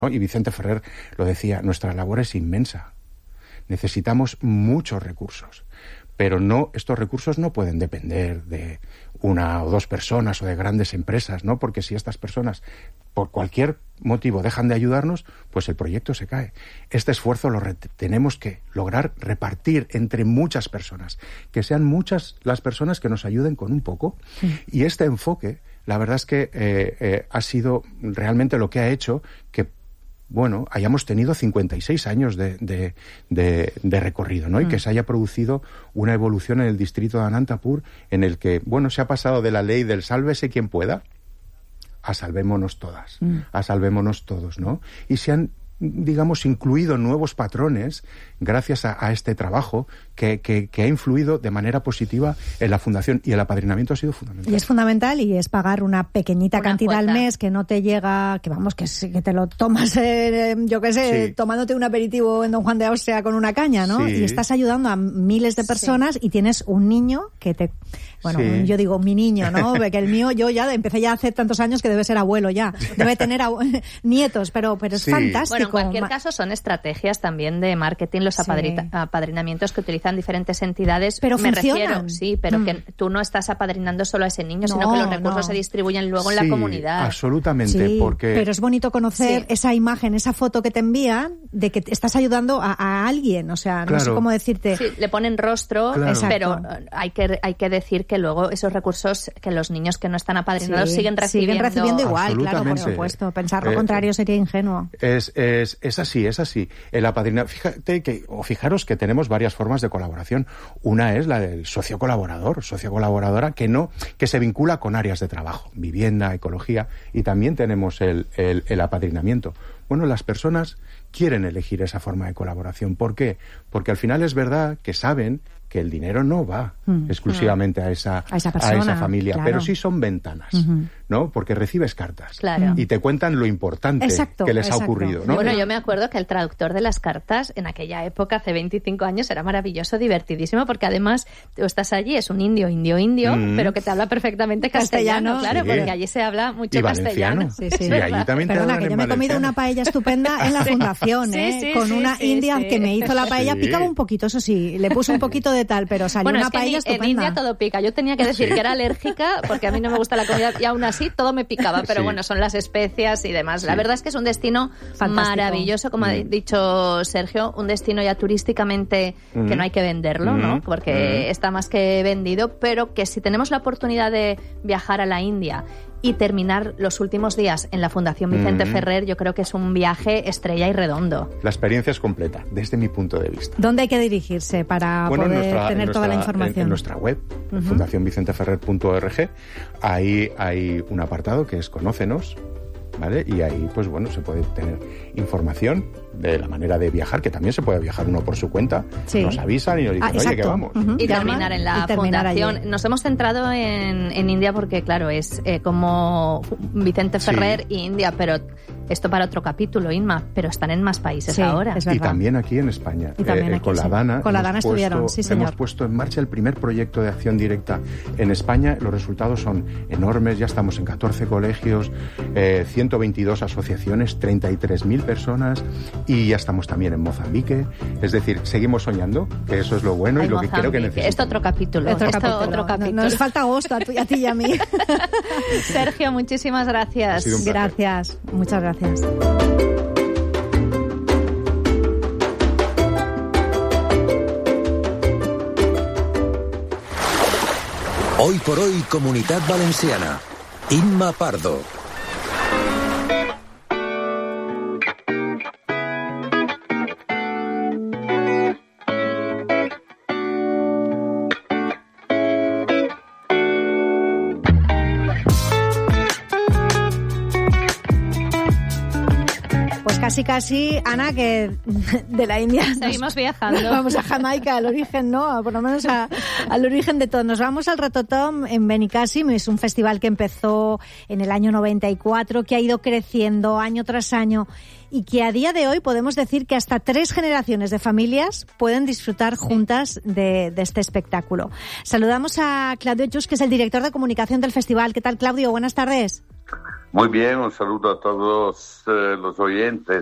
¿no? Y Vicente Ferrer lo decía, nuestra labor es inmensa. Necesitamos muchos recursos. Pero estos recursos no pueden depender de una o dos personas o de grandes empresas, ¿no? Porque si estas personas, por cualquier motivo, dejan de ayudarnos, pues el proyecto se cae. Este esfuerzo lo tenemos que lograr repartir entre muchas personas, que sean muchas las personas que nos ayuden con un poco. Sí. Y este enfoque, la verdad es que ha sido realmente lo que ha hecho que hayamos tenido 56 años de recorrido, ¿no? Y que se haya producido una evolución en el distrito de Anantapur en el que, se ha pasado de la ley del sálvese quien pueda a salvémonos todas, a salvémonos todos, ¿no? Y se han, incluido nuevos patrones gracias a este trabajo que ha influido de manera positiva en la fundación, y el apadrinamiento ha sido fundamental. Y es fundamental, y es pagar una pequeñita cantidad al mes que no te llega, que te lo tomas, tomándote un aperitivo en Don Juan de Austria con una caña, ¿no? Sí. Y estás ayudando a miles de personas, y tienes un niño que te... yo digo mi niño, ¿no? Porque el mío, yo ya empecé ya hace tantos años que debe ser abuelo ya. Debe tener nietos, pero es fantástico. Bueno, en cualquier caso son estrategias también de marketing, los apadrinamientos que utilizan diferentes entidades. Pero funcionan. Pero que tú no estás apadrinando solo a ese niño, sino que los recursos se distribuyen luego en la comunidad. Absolutamente, porque... Pero es bonito conocer esa imagen, esa foto que te envían de que estás ayudando a alguien, o sea, no sé cómo decirte. Sí, le ponen rostro, pero hay que decir que luego esos recursos que los niños que no están apadrinados siguen recibiendo igual, claro, por supuesto. Pensar lo contrario sería ingenuo. Es así. El apadrinamiento, fijaros que tenemos varias formas de colaboración. Una es la del socio colaboradora que se vincula con áreas de trabajo, vivienda, ecología, y también tenemos el apadrinamiento. Las personas quieren elegir esa forma de colaboración. ¿Por qué? Porque al final es verdad que saben que el dinero no va exclusivamente a esa familia, pero sí son ventanas, ¿no? Porque recibes cartas y te cuentan lo importante que les ha ocurrido, ¿no? Bueno, yo me acuerdo que el traductor de las cartas en aquella época, hace 25 años, era maravilloso, divertidísimo, porque además tú estás allí, es un indio, pero que te habla perfectamente castellano, claro, porque allí se habla mucho castellano. Sí, allí también Perdona, que yo me he comido una paella estupenda en la fundación, con una india que me hizo la paella, picaba un poquito, eso sí, le puse un poquito de tal, pero salió una paella estupenda. En India todo pica. Yo tenía que decir que era alérgica porque a mí no me gusta la comida y aún así todo me picaba, pero son las especias y demás. La verdad es que es un destino maravilloso, como ha dicho Sergio, un destino ya turísticamente que no hay que venderlo, ¿no? Porque está más que vendido, pero que si tenemos la oportunidad de viajar a la India y terminar los últimos días en la Fundación Vicente Ferrer, yo creo que es un viaje estrella y redondo. La experiencia es completa, desde mi punto de vista. ¿Dónde hay que dirigirse para poder tener toda la información? En nuestra web, fundacionvicenteferrer.org, ahí hay un apartado que es Conócenos, ¿vale? Y ahí, se puede tener información de la manera de viajar, que también se puede viajar uno por su cuenta. Nos avisan y nos dicen, oye, que vamos. Y terminar en la fundación. Allí. Nos hemos centrado en India porque, claro, es como Vicente Ferrer y India, pero esto para otro capítulo, Inma, pero están en más países ahora. Y también aquí en España. Y también aquí, con la Dana estuvieron, hemos puesto en marcha el primer proyecto de acción directa en España. Los resultados son enormes, ya estamos en 14 colegios, 122 asociaciones, 33.000 personas, y ya estamos también en Mozambique. Es decir, seguimos soñando, que eso es lo bueno y lo que creo que necesitamos. Esto otro capítulo. Otro capítulo. Nos falta agosto a ti y a mí. Sergio, muchísimas gracias. Gracias, muchas gracias. Hoy por hoy, Comunitat Valenciana. Inma Pardo. Casi, Ana, que de la India seguimos viajando. Vamos a Jamaica, al origen, ¿no? Por lo menos al origen de todo. Nos vamos al Rototom en Benicàssim. Es un festival que empezó en el año 94, que ha ido creciendo año tras año y que a día de hoy podemos decir que hasta 3 generaciones de familias pueden disfrutar juntas de este espectáculo. Saludamos a Claudio Just, que es el director de comunicación del festival. ¿Qué tal, Claudio? Buenas tardes. Muy bien, un saludo a todos los oyentes.